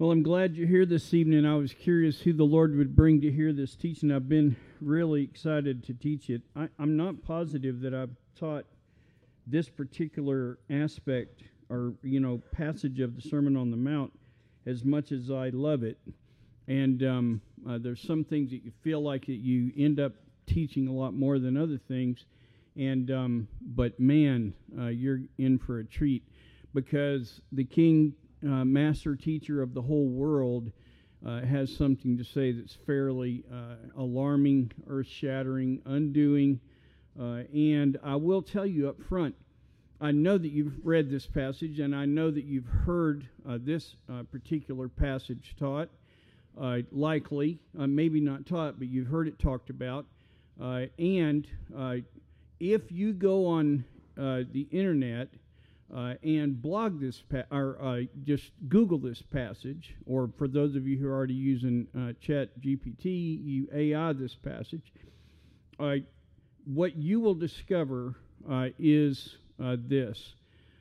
Well, I'm glad you're here this evening. I was curious who the Lord would bring to hear this teaching. I've been really excited to teach it. I'm not positive that I've taught this particular aspect or, passage of the Sermon on the Mount as much as I love it. And there's some things that you feel like that you end up teaching a lot more than other things. But man, you're in for a treat, because the King, master teacher of the whole world, has something to say that's fairly alarming, earth-shattering, undoing. And I will tell you up front, I know that you've read this passage, and I know that you've heard this particular passage taught, likely, maybe not taught, but you've heard it talked about. And if you go on the internet and blog this, or just Google this passage, or for those of you who are already using Chat GPT, you AI this passage, what you will discover is this.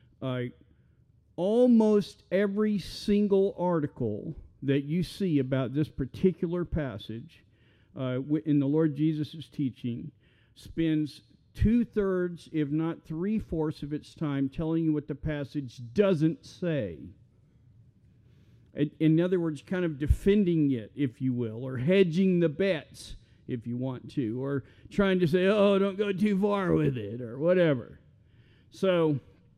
Almost every single article that you see about this particular passage in the Lord Jesus' teaching spends 2/3, if not 3/4 of its time telling you what the passage doesn't say. In other words, kind of defending it, if you will, or hedging the bets, if you want to, or trying to say, oh, don't go too far with it, or whatever. So,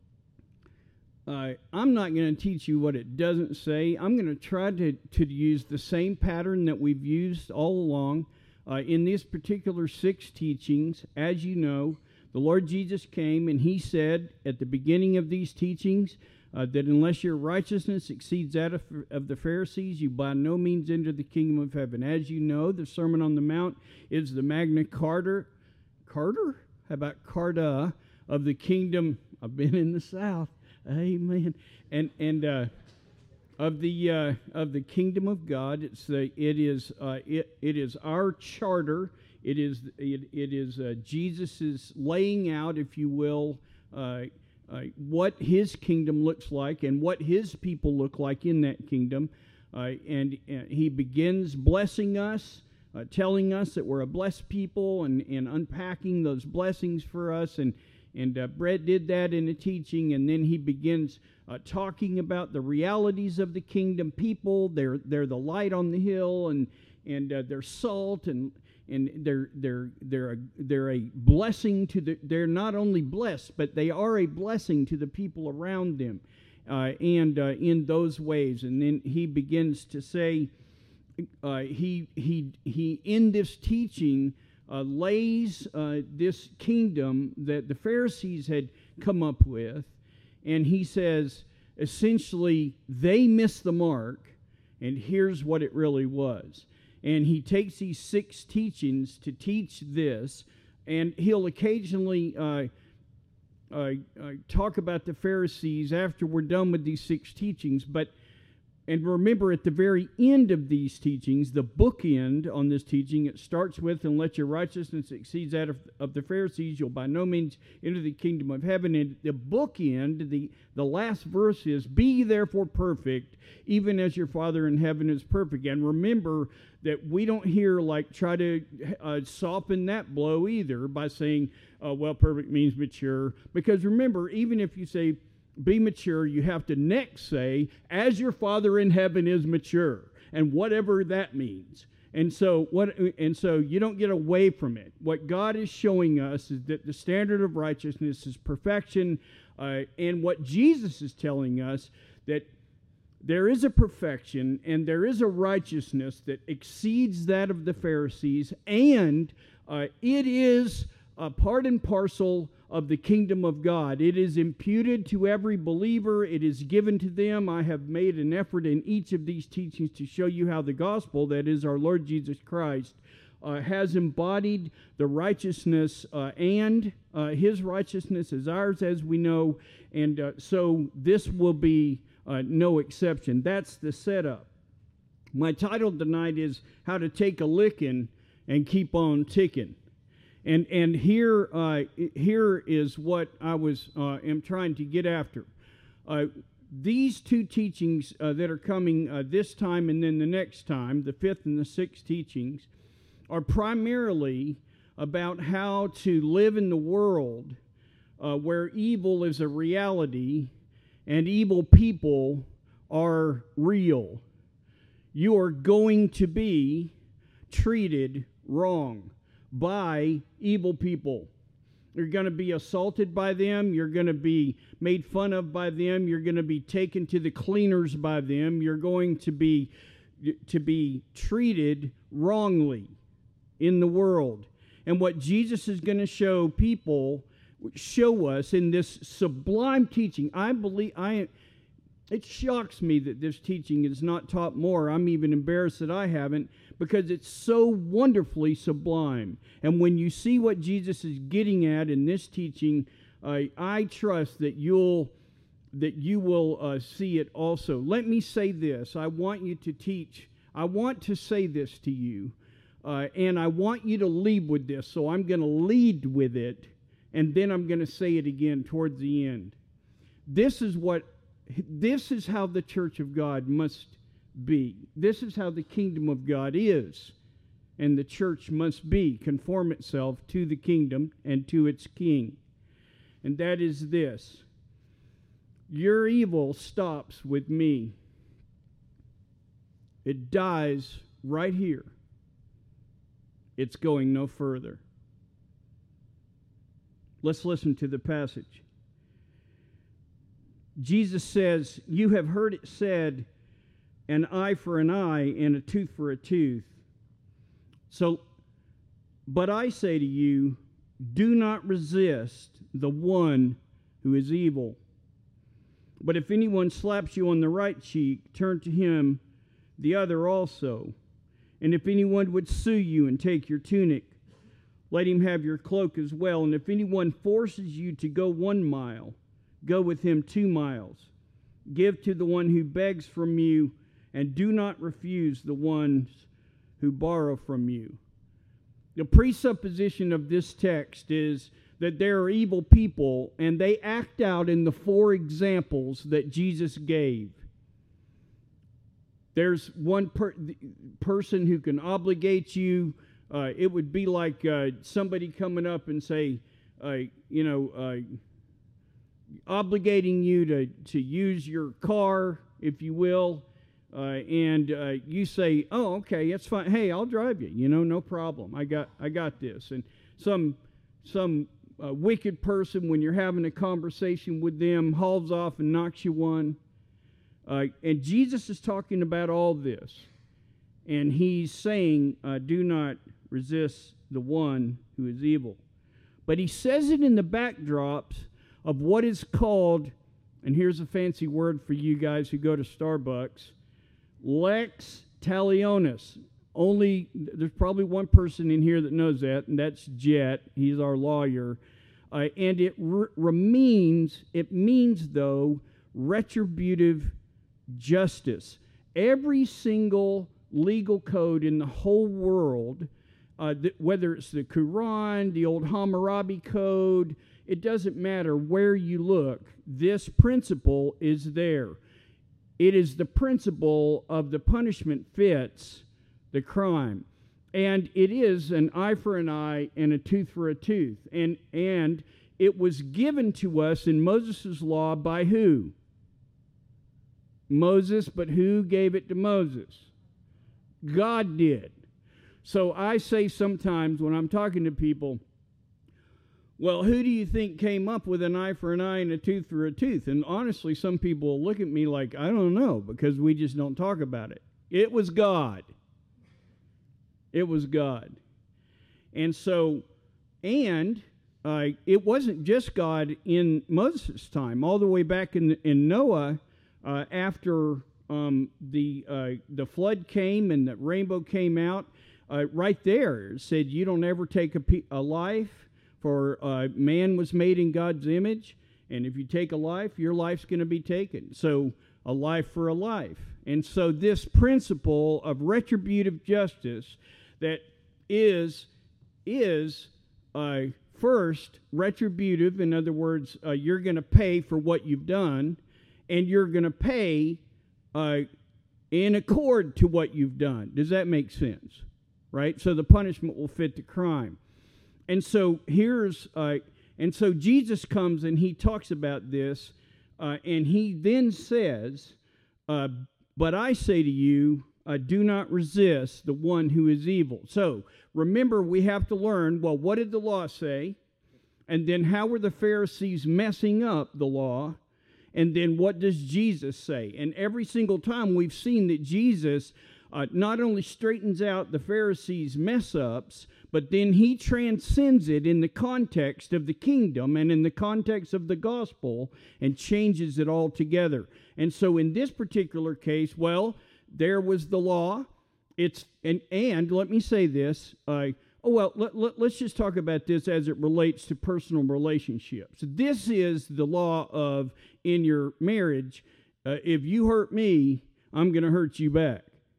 I'm not going to teach you what it doesn't say. I'm going to try to use the same pattern that we've used all along. In these particular 6 teachings, as you know, the Lord Jesus came and he said at the beginning of these teachings that unless your righteousness exceeds that of the Pharisees, you by no means enter the kingdom of heaven. As you know, the Sermon on the Mount is the Magna Carta. Carta? How about Carta of the kingdom? I've been in the South. Amen. And of the kingdom of God. It is our charter. It is Jesus's laying out, if you will, what his kingdom looks like and what his people look like in that kingdom. And he begins blessing us, telling us that we're a blessed people, and unpacking those blessings for us. And Brett did that in the teaching, and then he begins talking about the realities of the kingdom people. They're the light on the hill, and they're salt, and they're a blessing to the. They're not only blessed, but they are a blessing to the people around them, and in those ways. And then he begins to say, he in this teaching. Lays this kingdom that the Pharisees had come up with, and he says, essentially, they missed the mark, and here's what it really was. And he takes these 6 teachings to teach this, and he'll occasionally talk about the Pharisees after we're done with these 6 teachings, and remember, at the very end of these teachings, the bookend on this teaching, it starts with, and let your righteousness exceed that of the Pharisees, you'll by no means enter the kingdom of heaven. And the bookend, the last verse is, be ye therefore perfect, even as your Father in heaven is perfect. And remember that we don't here try to soften that blow either by saying, well, perfect means mature. Because remember, even if you say, be mature, you have to next say, as your Father in heaven is mature, and whatever that means. And so you don't get away from it. What God is showing us is that the standard of righteousness is perfection, and what Jesus is telling us, that there is a perfection and there is a righteousness that exceeds that of the Pharisees, and it is a part and parcel of the kingdom of God. It is imputed to every believer. It is given to them. I have made an effort in each of these teachings to show you how the gospel, that is our Lord Jesus Christ, has embodied the righteousness, and his righteousness is ours, as we know. And so this will be no exception. That's the setup. My title tonight is How to Take a Licking and Keep on Ticking. And here is what I am trying to get after. these two teachings that are coming this time and then the next time, the fifth and the sixth teachings, are primarily about how to live in the world where evil is a reality and evil people are real. You are going to be treated wrong by evil people. You're going to be assaulted by them. You're going to be made fun of by them. You're going to be taken to the cleaners by them. You're going to be treated wrongly in the world. And what Jesus is going to show us in this sublime teaching, it shocks me that this teaching is not taught more. I'm even embarrassed that I haven't, because it's so wonderfully sublime. And when you see what Jesus is getting at in this teaching, I trust that you will see it also. Let me say this. I want to say this to you, and I want you to lead with this. So I'm going to lead with it, and then I'm going to say it again towards the end. This is how the church of God must be. This is how the kingdom of God is. And the church must conform itself to the kingdom and to its king. And that is this: your evil stops with me. It dies right here. It's going no further. Let's listen to the passage. Jesus says, "You have heard it said, an eye for an eye and a tooth for a tooth. But I say to you, do not resist the one who is evil. But if anyone slaps you on the right cheek, turn to him the other also. And if anyone would sue you and take your tunic, let him have your cloak as well. And if anyone forces you to go 1 mile, go with him 2 miles. Give to the one who begs from you, and do not refuse the ones who borrow from you." The presupposition of this text is that there are evil people, and they act out in the 4 examples that Jesus gave. There's one person who can obligate you. It would be like somebody coming up and say, obligating you to use your car, if you will, and you say, "Oh, okay, that's fine. Hey, I'll drive you. No problem. I got this." And some wicked person, when you're having a conversation with them, hauls off and knocks you one. And Jesus is talking about all this, and he's saying, "Do not resist the one who is evil." But he says it in the backdrops of what is called, and here's a fancy word for you guys who go to Starbucks, lex talionis. There's probably one person in here that knows that, and that's Jet. He's our lawyer. And it means, though, retributive justice. Every single legal code in the whole world, whether it's the Quran, the old Hammurabi Code, it doesn't matter where you look, this principle is there. It is the principle of the punishment fits the crime. And it is an eye for an eye and a tooth for a tooth. And it was given to us in Moses' law by who? Moses, but who gave it to Moses? God did. So I say sometimes when I'm talking to people, well, who do you think came up with an eye for an eye and a tooth for a tooth? And honestly, some people will look at me like, I don't know, because we just don't talk about it. It was God. It was God. And so, it wasn't just God in Moses' time. All the way back in Noah, after the flood came and the rainbow came out, right there it said, you don't ever take a life, for man was made in God's image, and if you take a life, your life's going to be taken. So a life for a life. And so this principle of retributive justice that is first retributive, in other words, you're going to pay for what you've done, and you're going to pay in accord to what you've done. Does that make sense? Right? So the punishment will fit the crime. And so so Jesus comes and he talks about this, and he then says, but I say to you, do not resist the one who is evil. So remember, we have to learn, well, what did the law say? And then how were the Pharisees messing up the law? And then what does Jesus say? And every single time we've seen that Jesus not only straightens out the Pharisees' mess-ups, but then he transcends it in the context of the kingdom and in the context of the gospel and changes it all together. And so in this particular case, well, there was the law. And let me say this. Let's just talk about this as it relates to personal relationships. This is the law of, in your marriage, if you hurt me, I'm going to hurt you back.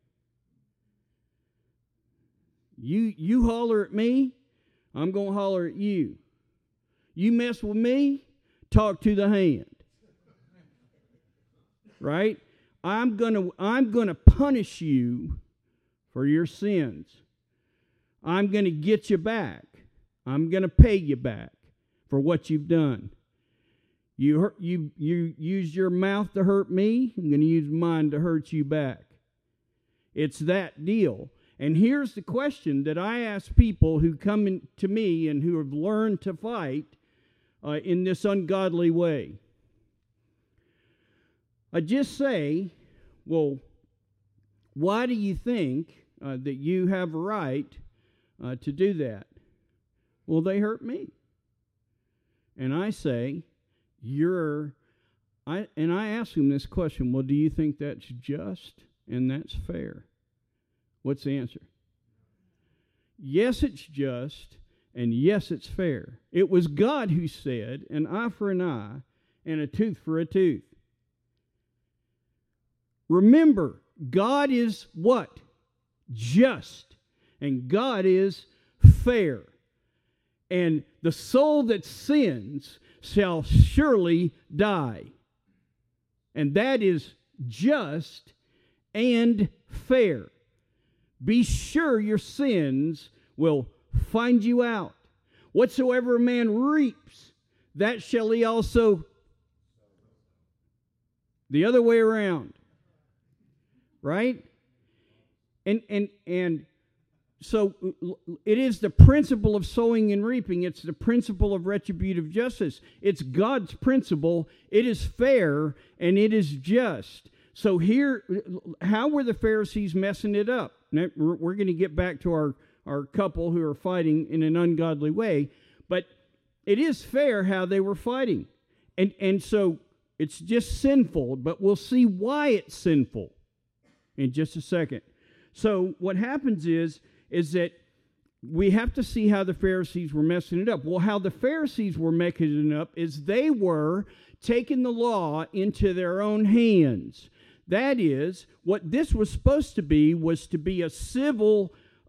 You holler at me, I'm going to holler at you. You mess with me, talk to the hand. Right? I'm going to punish you for your sins. I'm going to get you back. I'm going to pay you back for what you've done. You use your mouth to hurt me, I'm going to use mine to hurt you back. It's that deal. And here's the question that I ask people who come to me and who have learned to fight in this ungodly way. I just say, well, why do you think that you have a right to do that? Well, they hurt me. And I say, I ask them this question, well, do you think that's just and that's fair? What's the answer? Yes, it's just, and yes, it's fair. It was God who said, an eye for an eye and a tooth for a tooth. Remember, God is what? Just. And God is fair. And the soul that sins shall surely die. And that is just and fair. Be sure your sins will find you out. Whatsoever a man reaps, that shall he also. The other way around. Right? And so it is the principle of sowing and reaping. It's the principle of retributive justice. It's God's principle. It is fair and it is just. So here, how were the Pharisees messing it up? Now, we're going to get back to our couple who are fighting in an ungodly way, but it is fair how they were fighting. And so it's just sinful, but we'll see why it's sinful in just a second. So what happens is that we have to see how the Pharisees were messing it up. Well, how the Pharisees were messing it up is they were taking the law into their own hands. That is, what this was supposed to be was to be a civil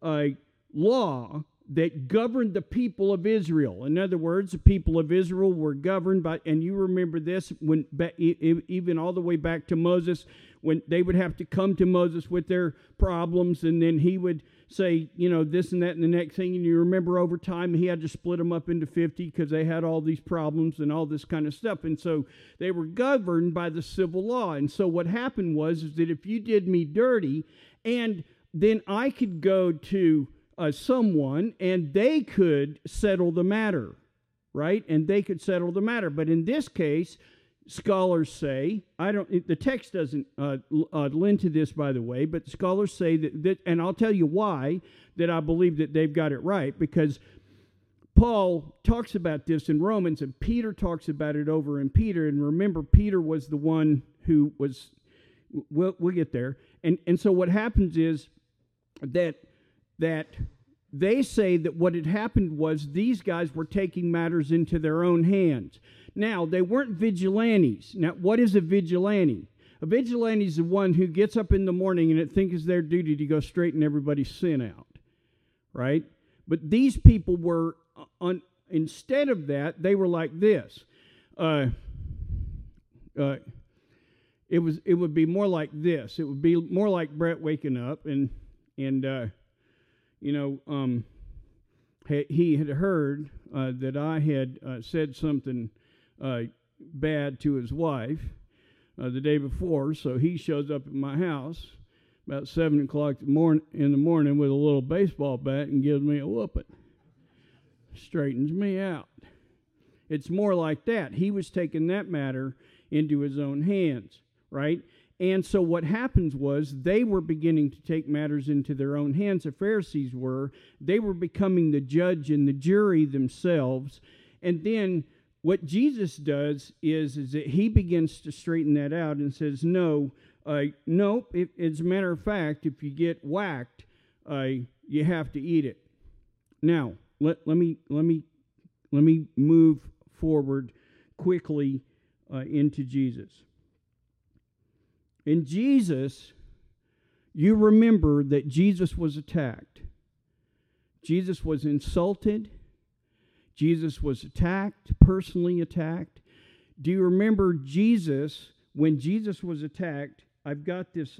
law that governed the people of Israel. In other words, the people of Israel were governed by, and you remember this, when even all the way back to Moses, when they would have to come to Moses with their problems, and then he would say, this and that and the next thing, and you remember over time he had to split them up into 50 because they had all these problems and all this kind of stuff, and so they were governed by the civil law. And so what happened was is that if you did me dirty, and then I could go to someone and they could settle the matter, right? And they could settle the matter. But in this case, scholars say, the text doesn't lend to this, by the way, but scholars say that, and I'll tell you why, that I believe that they've got it right, because Paul talks about this in Romans, and Peter talks about it over in Peter, and remember, Peter was the one who was, we'll get there, and so what happens is that they say that what had happened was these guys were taking matters into their own hands. Now, they weren't vigilantes. Now, what is a vigilante? A vigilante is the one who gets up in the morning and it thinks it's their duty to go straighten everybody's sin out, right? But these people were, instead of that, they were like this. it would be more like this. It would be more like Brett waking up and he had heard that I had said something bad to his wife the day before, so he shows up at my house about 7 o'clock in the morning with a little baseball bat and gives me a whooping. Straightens me out. It's more like that. He was taking that matter into his own hands, right? And so what happens was they were beginning to take matters into their own hands. The Pharisees were. They were becoming the judge and the jury themselves. And then what Jesus does is that he begins to straighten that out and says, nope. As a matter of fact, if you get whacked, you have to eat it. Now, let me move forward quickly into Jesus. In Jesus, you remember that Jesus was attacked. Jesus was insulted. Jesus was attacked, personally attacked. Do you remember Jesus, when Jesus was attacked? I've got this,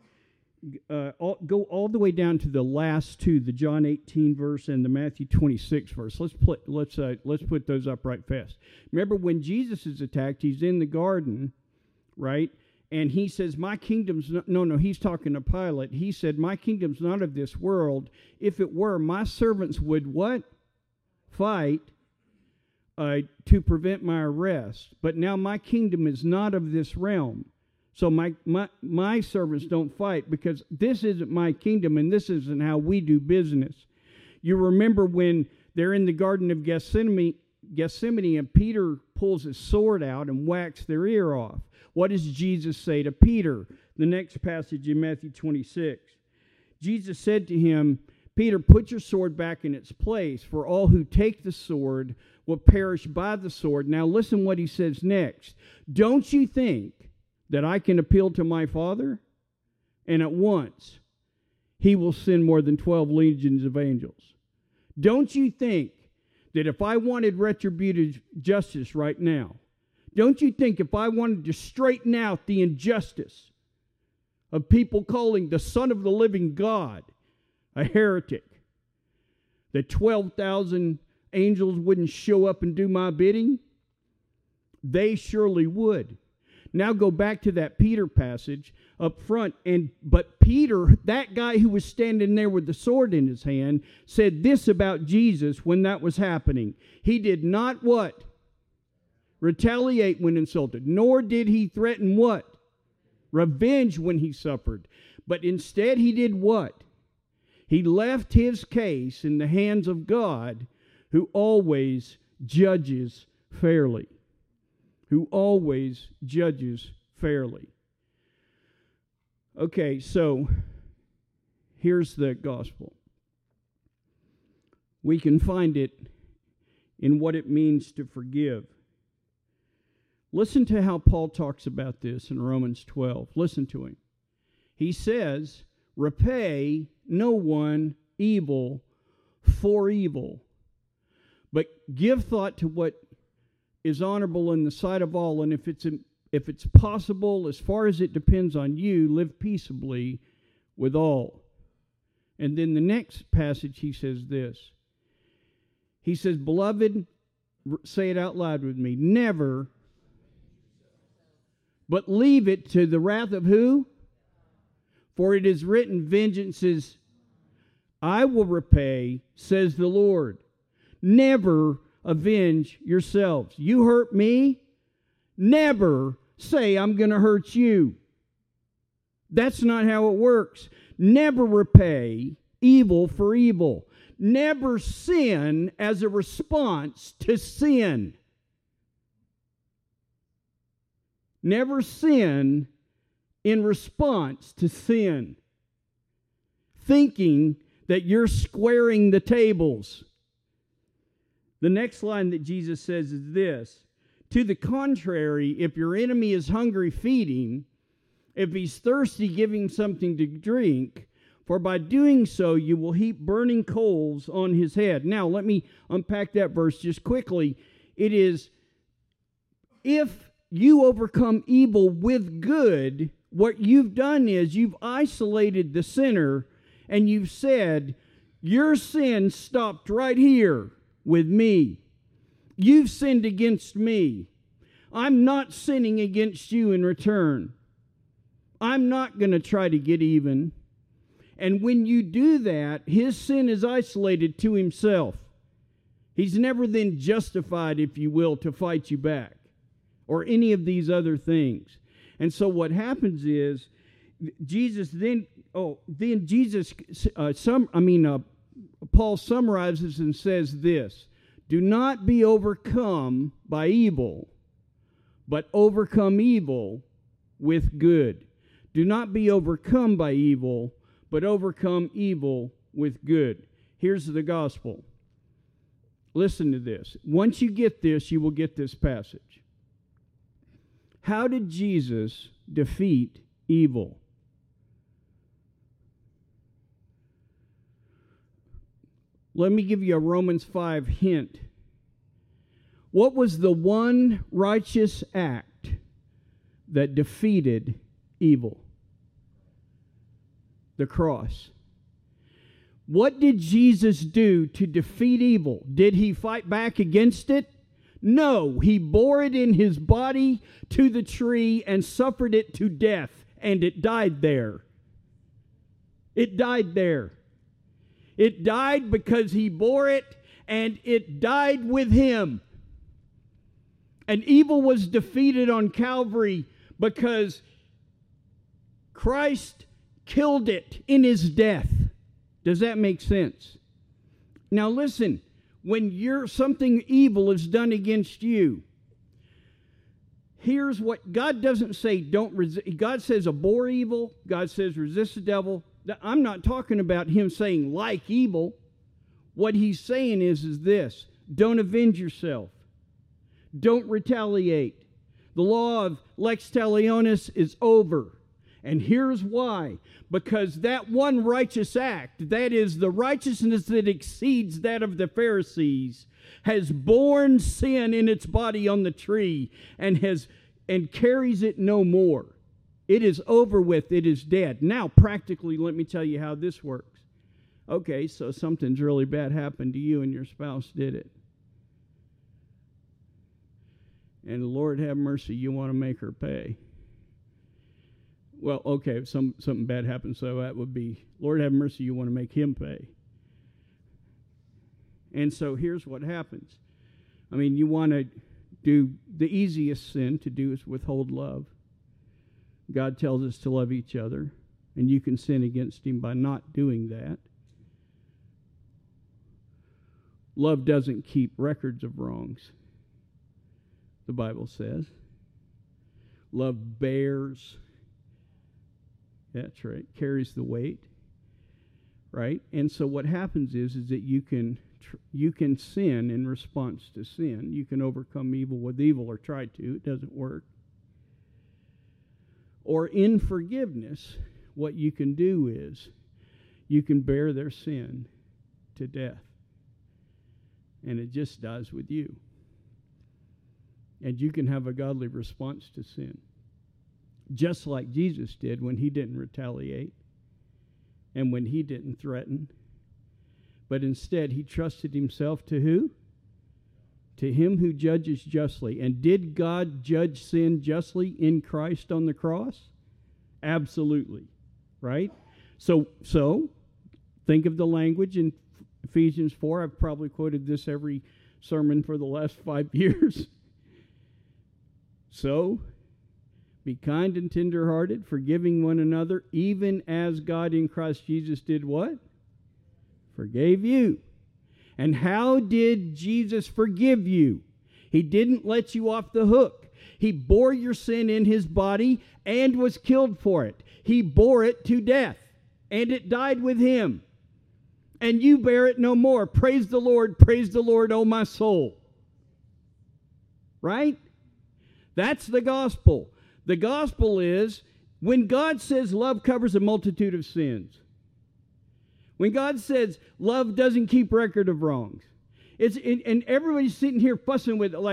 go all the way down to the last two, the John 18 verse and the Matthew 26 verse. Let's put those up right fast. Remember when Jesus is attacked, he's in the garden, right? And he says, my kingdom's no, he's talking to Pilate. He said, my kingdom's not of this world. If it were, my servants would what? Fight to prevent my arrest. But now my kingdom is not of this realm. So my servants don't fight because this isn't my kingdom and this isn't how we do business. You remember when they're in the Garden of Gethsemane and Peter pulls his sword out and whacks their ear off. What does Jesus say to Peter? The next passage in Matthew 26. Jesus said to him, Peter, put your sword back in its place, for all who take the sword will perish by the sword. Now listen what he says next. Don't you think that I can appeal to my Father? And at once he will send more than 12 legions of angels. Don't you think that if I wanted retributive justice right now, don't you think if I wanted to straighten out the injustice of people calling the Son of the living God a heretic, that 12,000 angels wouldn't show up and do my bidding? They surely would. Now go back to that Peter passage up front. But Peter, that guy who was standing there with the sword in his hand, said this about Jesus when that was happening. He did not what? Retaliate when insulted. Nor did he threaten what? Revenge when he suffered. But instead he did what? He left his case in the hands of God, who always judges fairly. Who always judges fairly. Okay, so here's the gospel. We can find it in what it means to forgive. Listen to how Paul talks about this in Romans 12. Listen to him. He says, repay no one evil for evil, but give thought to what is honorable in the sight of all, and if it's possible, as far as it depends on you, live peaceably with all. And then the next passage he says this. He says, beloved, say it out loud with me, never, but leave it to the wrath of who? For it is written, vengeance is, I will repay, says the Lord. Never avenge yourselves. You hurt me, never say I'm going to hurt you. That's not how it works. Never repay evil for evil. Never sin as a response to sin. Never sin in response to sin. Thinking that you're squaring the tables. The next line that Jesus says is this. To the contrary, if your enemy is hungry, feed him. If he's thirsty, give him something to drink. For by doing so, you will heap burning coals on his head. Now, let me unpack that verse just quickly. It is, if you overcome evil with good, what you've done is you've isolated the sinner and you've said, your sin stopped right here with me. You've sinned against me. I'm not sinning against you in return. I'm not going to try to get even. And when you do that, his sin is isolated to himself. He's never then justified, if you will, to fight you back or any of these other things. And so what happens is Paul summarizes and says this: do not be overcome by evil, but overcome evil with good. Do not be overcome by evil, but overcome evil with good. Here's the gospel. Listen to this. Once you get this, you will get this passage. How did Jesus defeat evil? Let me give you a Romans 5 hint. What was the one righteous act that defeated evil? The cross. What did Jesus do to defeat evil? Did he fight back against it? No, he bore it in his body to the tree and suffered it to death, and it died there. It died there. It died because he bore it, and it died with him. And evil was defeated on Calvary because Christ killed it in his death. Does that make sense? Now listen, when something evil is done against you, here's what God doesn't say. Don't resist. God says abhor evil. God says resist the devil. I'm not talking about him saying like evil. What he's saying is this: don't avenge yourself. Don't retaliate. The law of lex talionis is over. And here's why. Because that one righteous act, that is the righteousness that exceeds that of the Pharisees, has borne sin in its body on the tree and carries it no more. It is over with. It is dead. Now, practically, let me tell you how this works. Okay, so something's really bad happened to you and your spouse did it. And Lord have mercy, you want to make her pay. Well, okay, if something bad happens, so that would be, Lord have mercy, you want to make him pay. And so here's what happens. I mean, you want to do, the easiest sin to do is withhold love. God tells us to love each other, and you can sin against him by not doing that. Love doesn't keep records of wrongs, the Bible says. Love bears. That's right. Carries the weight. Right? And so what happens is that you can sin in response to sin. You can overcome evil with evil, or try to. It doesn't work. Or in forgiveness, what you can do is you can bear their sin to death. And it just dies with you. And you can have a godly response to sin. Just like Jesus did when he didn't retaliate and when he didn't threaten. But instead, he trusted himself to who? To him who judges justly. And did God judge sin justly in Christ on the cross? Absolutely. Right? So think of the language in Ephesians 4. I've probably quoted this every sermon for the last 5 years. So, be kind and tenderhearted, forgiving one another, even as God in Christ Jesus did what? Forgave you. And how did Jesus forgive you? He didn't let you off the hook. He bore your sin in his body and was killed for it. He bore it to death, and it died with him. And you bear it no more. Praise the Lord, O my soul. Right? That's the gospel. The gospel is when God says love covers a multitude of sins. When God says love doesn't keep record of wrongs. And everybody's sitting here fussing with it like,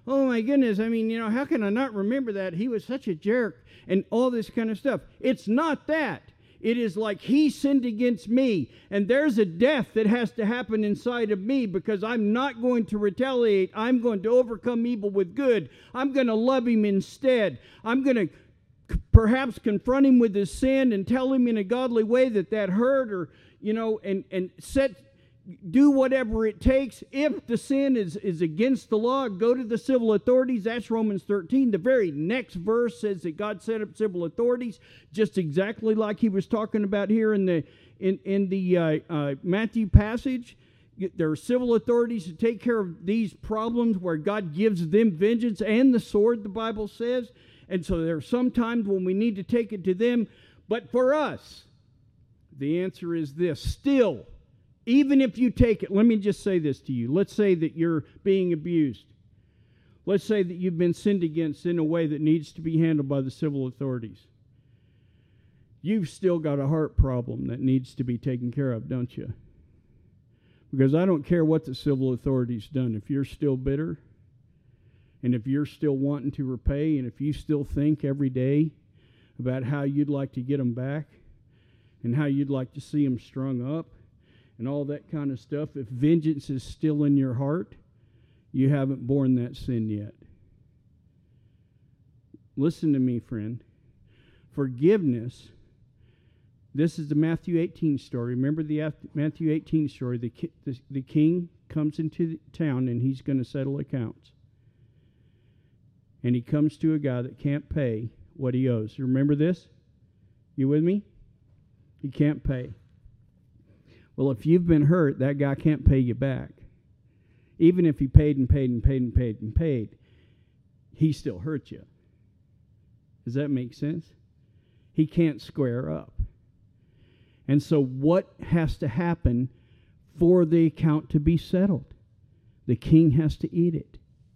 oh my goodness, I mean, how can I not remember that? He was such a jerk and all this kind of stuff. It's not that. It is like he sinned against me, and there's a death that has to happen inside of me because I'm not going to retaliate. I'm going to overcome evil with good. I'm going to love him instead. I'm going to perhaps confront him with his sin and tell him in a godly way that hurt, or, and do whatever it takes. If the sin is against the law, go to the civil authorities. That's Romans 13. The very next verse says that God set up civil authorities, just exactly like he was talking about here in the Matthew passage. There are civil authorities to take care of these problems where God gives them vengeance and the sword, the Bible says. And so there are some times when we need to take it to them. But for us, the answer is this. Still, even if you take it, let me just say this to you. Let's say that you're being abused. Let's say that you've been sinned against in a way that needs to be handled by the civil authorities. You've still got a heart problem that needs to be taken care of, don't you? Because I don't care what the civil authorities done. If you're still bitter, and if you're still wanting to repay, and if you still think every day about how you'd like to get them back, and how you'd like to see them strung up, and all that kind of stuff, if vengeance is still in your heart, you haven't borne that sin yet. Listen to me, friend. Forgiveness, this is the Matthew 18 story. Remember the Matthew 18 story? The king comes into town and he's going to settle accounts. And he comes to a guy that can't pay what he owes. You remember this? You with me? He can't pay. Well, if you've been hurt, that guy can't pay you back. Even if he paid and paid and paid and paid and paid, he still hurt you. Does that make sense? He can't square up. And so what has to happen for the account to be settled? The king has to eat it.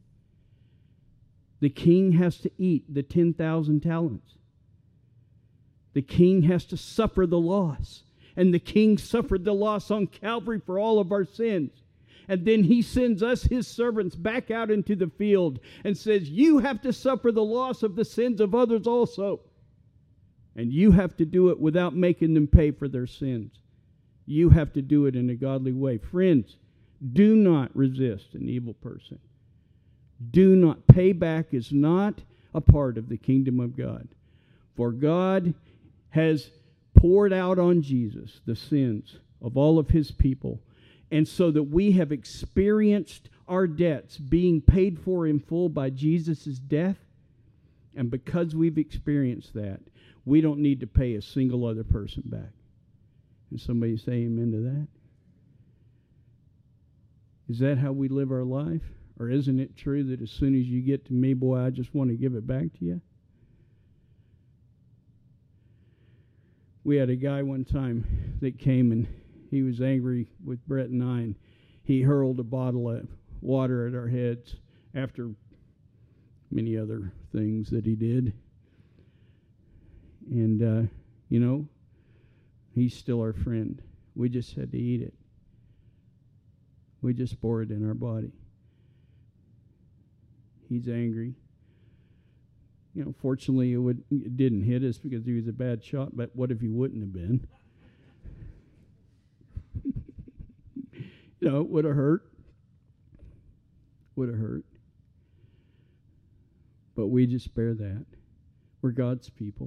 The king has to eat the 10,000 talents. The king has to suffer the loss. And the king suffered the loss on Calvary for all of our sins. And then he sends us, his servants, back out into the field and says, you have to suffer the loss of the sins of others also. And you have to do it without making them pay for their sins. You have to do it in a godly way. Friends, do not resist an evil person. Do not. Payback is not a part of the kingdom of God. For God has poured out on Jesus the sins of all of his people, and so that we have experienced our debts being paid for in full by Jesus' death, and because we've experienced that, we don't need to pay a single other person back. Can somebody say amen to that? Is that how we live our life? Or isn't it true that as soon as you get to me, boy, I just want to give it back to you? We had a guy one time that came and he was angry with Brett and I, and he hurled a bottle of water at our heads after many other things that he did. And, he's still our friend. We just had to eat it. We just bore it in our body. He's angry. Fortunately, it didn't hit us because he was a bad shot, but what if he wouldn't have been? It would have hurt. Would have hurt. But we just bear that. We're God's people.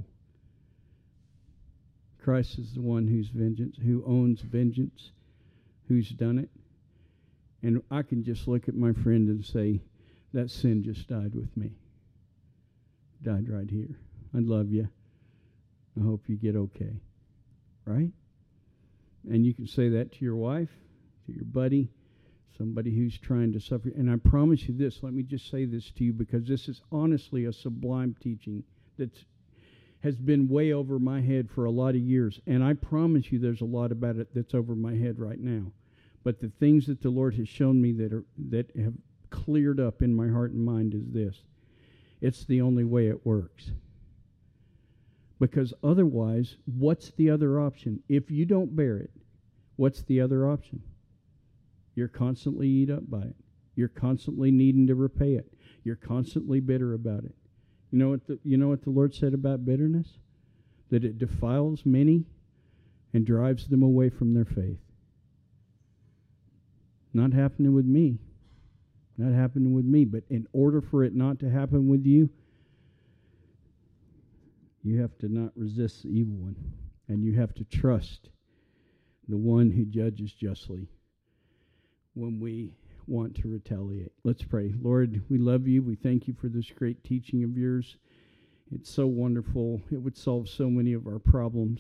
Christ is the one who owns vengeance, who's done it. And I can just look at my friend and say, that sin just died with me. Died right here. I love you. I hope you get okay. Right? And you can say that to your wife, to your buddy, somebody who's trying to suffer. And I promise you this, let me just say this to you, because this is honestly a sublime teaching that has been way over my head for a lot of years. And I promise you there's a lot about it that's over my head right now. But the things that the Lord has shown me that have cleared up in my heart and mind is this. It's the only way it works. Because otherwise, what's the other option? If you don't bear it, what's the other option? You're constantly eat up by it. You're constantly needing to repay it. You're constantly bitter about it. You know what the Lord said about bitterness? That it defiles many and drives them away from their faith. Not happening with me. Not happening with me. But in order for it not to happen with you, you have to not resist the evil one. And you have to trust the one who judges justly when we want to retaliate. Let's pray. Lord, we love you. We thank you for this great teaching of yours. It's so wonderful. It would solve so many of our problems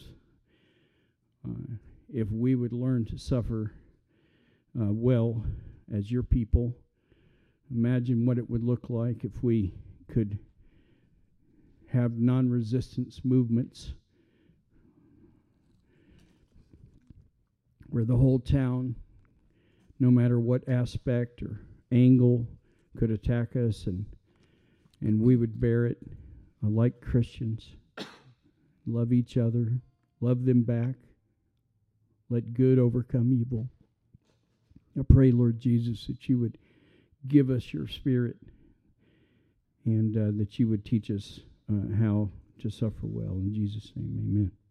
if we would learn to suffer well as your people. Imagine what it would look like if we could have non-resistance movements where the whole town, no matter what aspect or angle, could attack us, and we would bear it like Christians. Love each other, love them back, let good overcome evil. I pray, Lord Jesus, that you would give us your Spirit, and that you would teach us how to suffer well. In Jesus' name, amen.